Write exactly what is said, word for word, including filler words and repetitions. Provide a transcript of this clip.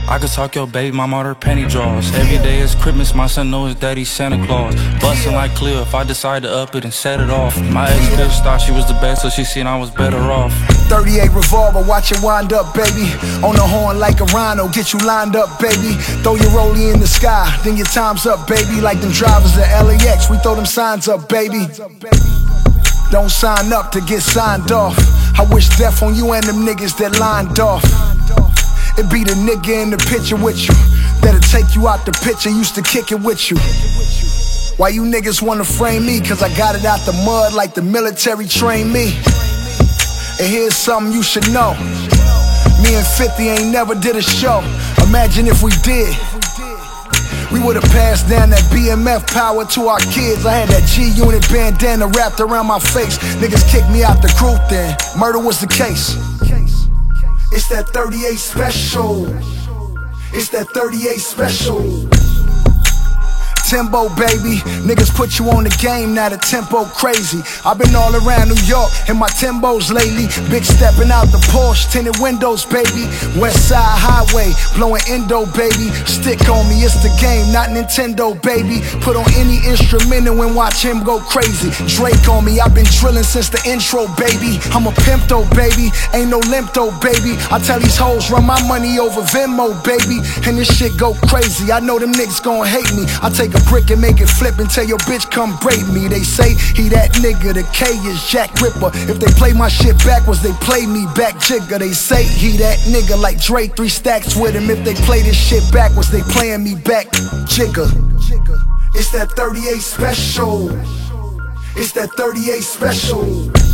I could talk your baby mama out her penny draws. Every day is Christmas, my son knows his daddy's Santa Claus. Bustin' like Cleo if I decide to up it and set it off. My ex-bitch thought she was the best, so she seen I was better off. thirty-eight revolver, watch it wind up, baby. On the horn like a rhino, get you lined up, baby. Throw your rollie in the sky, then your time's up, baby. Like them drivers at L A X, we throw them signs up, baby. Don't sign up to get signed off. I wish death on you and them niggas that lined off. It be the nigga in the picture with you that'll take you out the picture, used to kick it with you. Why you niggas wanna frame me? Cause I got it out the mud like the military trained me. And here's something you should know. Me and fifty ain't never did a show. Imagine if we did. We would've passed down that B M F power to our kids. I had that G-Unit bandana wrapped around my face. Niggas kicked me out the group then. Murder was the case. It's that thirty-eight special. It's that thirty-eight special. Timbo, baby, niggas put you on the game, now the tempo crazy. I've been all around New York in my Timbos lately. Big stepping out the Porsche, tinted windows, baby. West Side Highway, blowing endo, baby. Stick on me, it's the game, not Nintendo, baby. Put on any instrumental and watch him go crazy. Drake on me, I've been drilling since the intro, baby. I'm a pimp though, baby, ain't no limp though, baby. I tell these hoes, run my money over Venmo, baby. And this shit go crazy, I know them niggas gon' hate me. I take a brick and make it flip and tell your bitch come braid me. They say he that nigga, the K is Jack Ripper. If they play my shit backwards, they play me back jigger. They say he that nigga like Drake, three stacks with him. If they play this shit backwards, they playin' me back jigger. It's that thirty-eight special. It's that thirty-eight special.